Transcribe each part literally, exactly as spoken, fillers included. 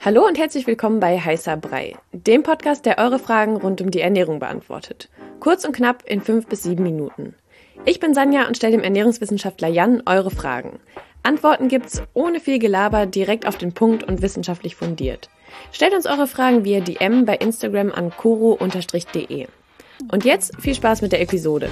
Hallo und herzlich willkommen bei Heißer Brei, dem Podcast, der eure Fragen rund um die Ernährung beantwortet. Kurz und knapp in fünf bis sieben Minuten. Ich bin Sanja und stelle dem Ernährungswissenschaftler Jan eure Fragen. Antworten gibt's ohne viel Gelaber, direkt auf den Punkt und wissenschaftlich fundiert. Stellt uns eure Fragen via D M bei Instagram an koro de. Und jetzt viel Spaß mit der Episode.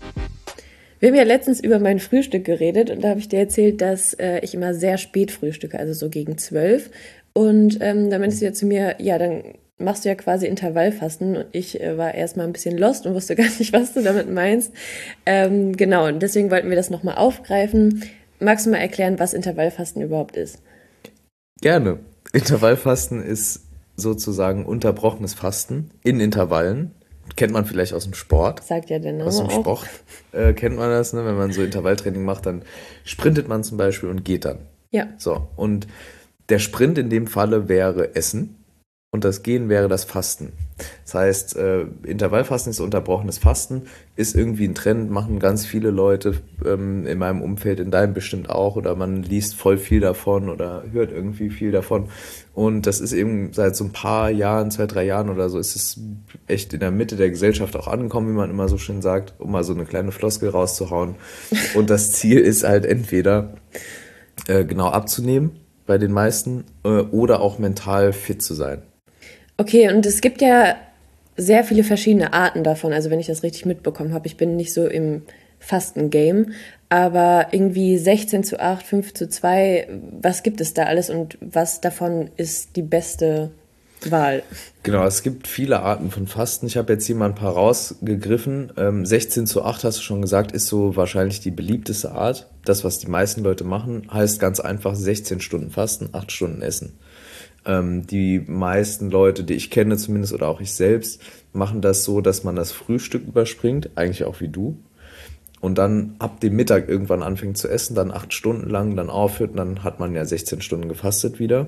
Wir haben ja letztens über mein Frühstück geredet und da habe ich dir erzählt, dass äh, ich immer sehr spät frühstücke, also so gegen zwölf. Und ähm, da meintest du ja zu mir, ja, dann machst du ja quasi Intervallfasten. Und ich äh, war erstmal ein bisschen lost und wusste gar nicht, was du damit meinst. Ähm, genau, und deswegen wollten wir das nochmal aufgreifen. Magst du mal erklären, was Intervallfasten überhaupt ist? Gerne. Intervallfasten ist sozusagen unterbrochenes Fasten in Intervallen. Kennt man vielleicht aus dem Sport. Sagt ja der Name Aus dem auch. Sport äh, kennt man das, ne? Wenn man so Intervalltraining macht, dann sprintet man zum Beispiel und geht dann. Ja. So, und der Sprint in dem Falle wäre Essen und das Gehen wäre das Fasten. Das heißt, äh, Intervallfasten ist unterbrochenes Fasten, ist irgendwie ein Trend, machen ganz viele Leute ähm, in meinem Umfeld, in deinem bestimmt auch, oder man liest voll viel davon oder hört irgendwie viel davon. Und das ist eben seit so ein paar Jahren, zwei, drei Jahren oder so, ist es echt in der Mitte der Gesellschaft auch angekommen, wie man immer so schön sagt, um mal so eine kleine Floskel rauszuhauen. Und das Ziel ist halt entweder äh, genau abzunehmen, bei den meisten, äh, oder auch mental fit zu sein. Okay, und es gibt ja sehr viele verschiedene Arten davon, also wenn ich das richtig mitbekommen habe. Ich bin nicht so im Fasten-Game, aber irgendwie sechzehn zu acht, fünf zu zwei, was gibt es da alles und was davon ist die beste Wahl? Genau, es gibt viele Arten von Fasten. Ich habe jetzt hier mal ein paar rausgegriffen. Ähm, sechzehn zu acht, hast du schon gesagt, ist so wahrscheinlich die beliebteste Art. Das, was die meisten Leute machen, heißt ganz einfach sechzehn Stunden Fasten, acht Stunden Essen. Ähm, die meisten Leute, die ich kenne zumindest, oder auch ich selbst, machen das so, dass man das Frühstück überspringt, eigentlich auch wie du, und dann ab dem Mittag irgendwann anfängt zu essen, dann acht Stunden lang, dann aufhört und dann hat man ja sechzehn Stunden gefastet wieder.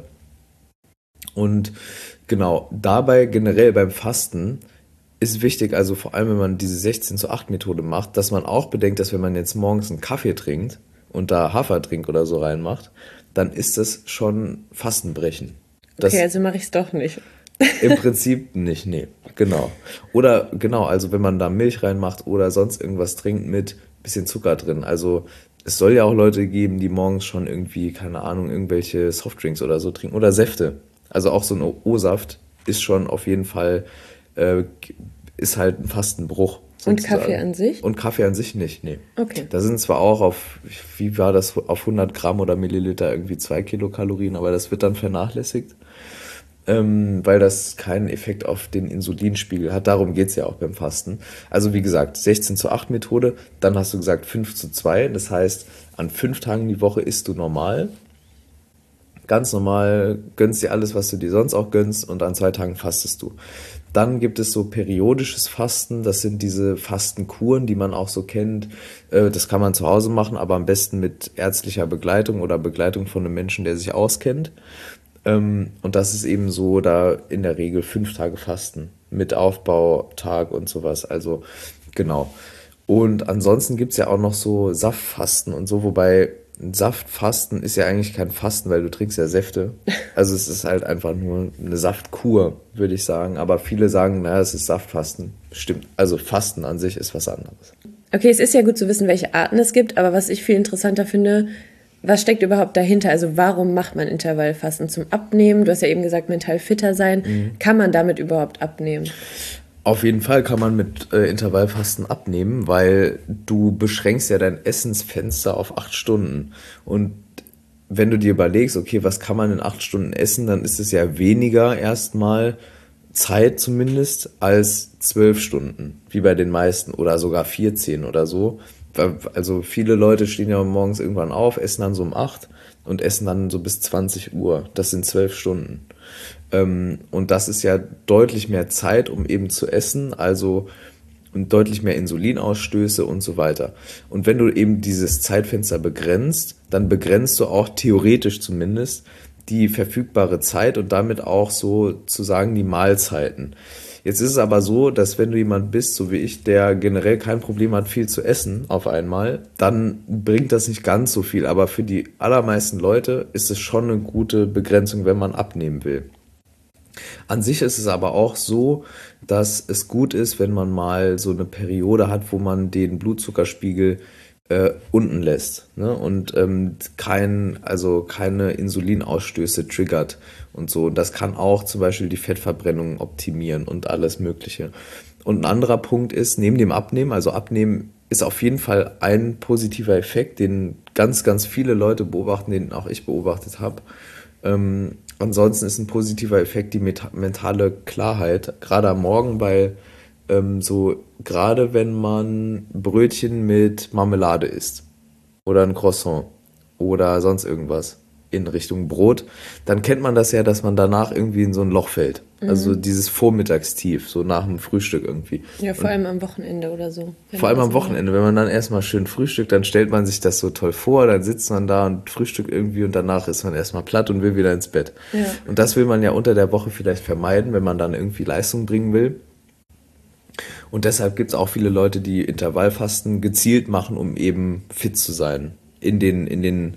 Und genau, dabei generell beim Fasten ist wichtig, also vor allem, wenn man diese sechzehn zu acht Methode macht, dass man auch bedenkt, dass wenn man jetzt morgens einen Kaffee trinkt und da Hafertrink oder so reinmacht, dann ist das schon Fastenbrechen. Das Okay, also mache ich es doch nicht. Im Prinzip nicht, nee, genau. Oder genau, also wenn man da Milch reinmacht oder sonst irgendwas trinkt mit bisschen Zucker drin. Also es soll ja auch Leute geben, die morgens schon irgendwie, keine Ahnung, irgendwelche Softdrinks oder so trinken oder Säfte. Also auch so ein O-Saft ist schon auf jeden Fall, äh, ist halt ein Fastenbruch. Und sozusagen. Kaffee an sich? Und Kaffee an sich nicht, nee. Okay. Da sind zwar auch auf, wie war das, auf hundert Gramm oder Milliliter irgendwie zwei Kilokalorien, aber das wird dann vernachlässigt, ähm, weil das keinen Effekt auf den Insulinspiegel hat. Darum geht's ja auch beim Fasten. Also wie gesagt, sechzehn zu acht Methode, dann hast du gesagt fünf zu zwei, das heißt, an fünf Tagen die Woche isst du normal, ganz normal, gönnst dir alles, was du dir sonst auch gönnst, und an zwei Tagen fastest du. Dann gibt es so periodisches Fasten, das sind diese Fastenkuren, die man auch so kennt. Das kann man zu Hause machen, aber am besten mit ärztlicher Begleitung oder Begleitung von einem Menschen, der sich auskennt. Und das ist eben so, da in der Regel fünf Tage Fasten mit Aufbautag und sowas, also genau. Und ansonsten gibt's ja auch noch so Saftfasten und so, wobei Saftfasten ist ja eigentlich kein Fasten, weil du trinkst ja Säfte. Also es ist halt einfach nur eine Saftkur, würde ich sagen. Aber viele sagen, naja, es ist Saftfasten. Stimmt. Also Fasten an sich ist was anderes. Okay, es ist ja gut zu wissen, welche Arten es gibt, aber was ich viel interessanter finde, was steckt überhaupt dahinter? Also warum macht man Intervallfasten? Zum Abnehmen? Du hast ja eben gesagt, mental fitter sein. Mhm. Kann man damit überhaupt abnehmen? Auf jeden Fall kann man mit äh, Intervallfasten abnehmen, weil du beschränkst ja dein Essensfenster auf acht Stunden. Und wenn du dir überlegst, okay, was kann man in acht Stunden essen, dann ist es ja weniger erstmal Zeit zumindest als zwölf Stunden, wie bei den meisten, oder sogar vierzehn oder so. Also viele Leute stehen ja morgens irgendwann auf, essen dann so um acht und essen dann so bis zwanzig Uhr. Das sind zwölf Stunden. Und das ist ja deutlich mehr Zeit, um eben zu essen, also deutlich mehr Insulinausstöße und so weiter. Und wenn du eben dieses Zeitfenster begrenzt, dann begrenzt du auch theoretisch zumindest die verfügbare Zeit und damit auch sozusagen die Mahlzeiten. Jetzt ist es aber so, dass wenn du jemand bist, so wie ich, der generell kein Problem hat, viel zu essen auf einmal, dann bringt das nicht ganz so viel. Aber für die allermeisten Leute ist es schon eine gute Begrenzung, wenn man abnehmen will. An sich ist es aber auch so, dass es gut ist, wenn man mal so eine Periode hat, wo man den Blutzuckerspiegel äh, unten lässt, ne? Und ähm, kein, also keine Insulinausstöße triggert und so. Und das kann auch zum Beispiel die Fettverbrennung optimieren und alles Mögliche. Und ein anderer Punkt ist, neben dem Abnehmen, also Abnehmen ist auf jeden Fall ein positiver Effekt, den ganz, ganz viele Leute beobachten, den auch ich beobachtet habe. Ähm, ansonsten ist ein positiver Effekt die meta- mentale Klarheit, gerade am Morgen, weil ähm, so gerade wenn man Brötchen mit Marmelade isst oder ein Croissant oder sonst irgendwas in Richtung Brot, dann kennt man das ja, dass man danach irgendwie in so ein Loch fällt. Mhm. Also dieses Vormittagstief, so nach dem Frühstück irgendwie. Ja, vor Und allem am Wochenende oder so. Vor allem am Wochenende, wenn man dann erstmal schön frühstückt, dann stellt man sich das so toll vor, dann sitzt man da und frühstückt irgendwie und danach ist man erstmal platt und will wieder ins Bett. Ja. Und das will man ja unter der Woche vielleicht vermeiden, wenn man dann irgendwie Leistung bringen will. Und deshalb gibt es auch viele Leute, die Intervallfasten gezielt machen, um eben fit zu sein in den, in den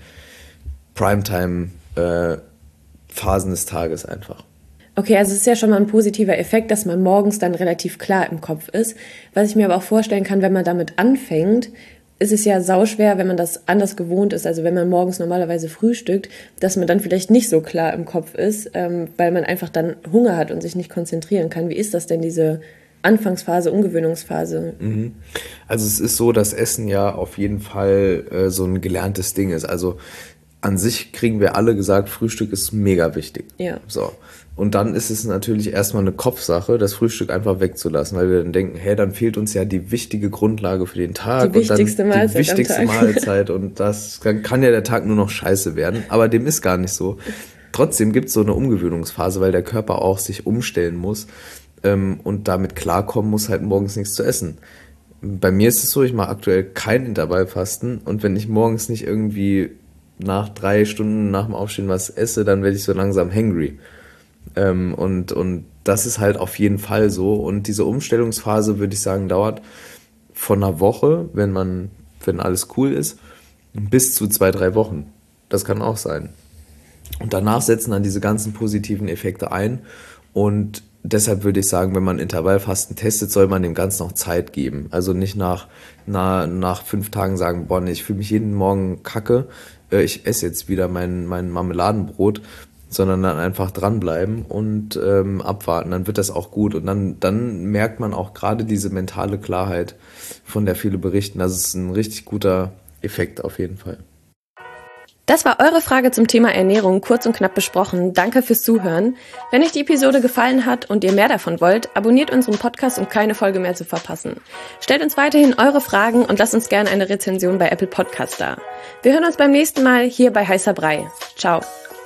Primetime-Phasen äh, des Tages einfach. Okay, also es ist ja schon mal ein positiver Effekt, dass man morgens dann relativ klar im Kopf ist. Was ich mir aber auch vorstellen kann, wenn man damit anfängt, ist es ja sauschwer, wenn man das anders gewohnt ist. Also wenn man morgens normalerweise frühstückt, dass man dann vielleicht nicht so klar im Kopf ist, ähm, weil man einfach dann Hunger hat und sich nicht konzentrieren kann. Wie ist das denn, diese Anfangsphase, Ungewöhnungsphase? Mhm. Also es ist so, dass Essen ja auf jeden Fall äh, so ein gelerntes Ding ist. Also an sich kriegen wir alle gesagt, Frühstück ist mega wichtig. Ja. So. Und dann ist es natürlich erstmal eine Kopfsache, das Frühstück einfach wegzulassen, weil wir dann denken, hey, dann fehlt uns ja die wichtige Grundlage für den Tag. Die wichtigste und dann Mahlzeit die wichtigste am Tag. Mahlzeit und das dann kann ja der Tag nur noch scheiße werden, aber dem ist gar nicht so. Trotzdem gibt es so eine Umgewöhnungsphase, weil der Körper auch sich umstellen muss ähm, und damit klarkommen muss, halt morgens nichts zu essen. Bei mir ist es so, ich mache aktuell kein Intervallfasten und wenn ich morgens nicht irgendwie nach drei Stunden nach dem Aufstehen was esse, dann werde ich so langsam hangry. Ähm, und, und das ist halt auf jeden Fall so. Und diese Umstellungsphase, würde ich sagen, dauert von einer Woche, wenn man, wenn alles cool ist, bis zu zwei, drei Wochen. Das kann auch sein. Und danach setzen dann diese ganzen positiven Effekte ein. Und deshalb würde ich sagen, wenn man Intervallfasten testet, soll man dem Ganzen noch Zeit geben. Also nicht nach, nach, nach fünf Tagen sagen, boah, nee, ich fühle mich jeden Morgen kacke, ich esse jetzt wieder mein, mein Marmeladenbrot, sondern dann einfach dranbleiben und ähm, abwarten. Dann wird das auch gut. Und dann, dann merkt man auch gerade diese mentale Klarheit, von der viele berichten. Das ist ein richtig guter Effekt auf jeden Fall. Das war eure Frage zum Thema Ernährung, kurz und knapp besprochen. Danke fürs Zuhören. Wenn euch die Episode gefallen hat und ihr mehr davon wollt, abonniert unseren Podcast, um keine Folge mehr zu verpassen. Stellt uns weiterhin eure Fragen und lasst uns gerne eine Rezension bei Apple Podcasts da. Wir hören uns beim nächsten Mal hier bei Heißer Brei. Ciao.